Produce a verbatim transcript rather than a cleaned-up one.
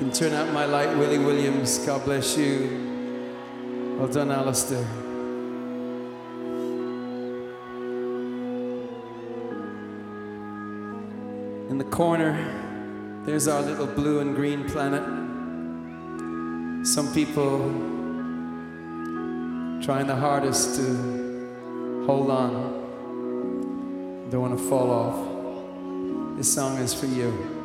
Can turn out my light, Willie Williams. God bless you. Well done, Alistair. In the corner, there's our little blue and green planet. Some people trying the hardest to hold on. Don't want to fall off. This song is for you.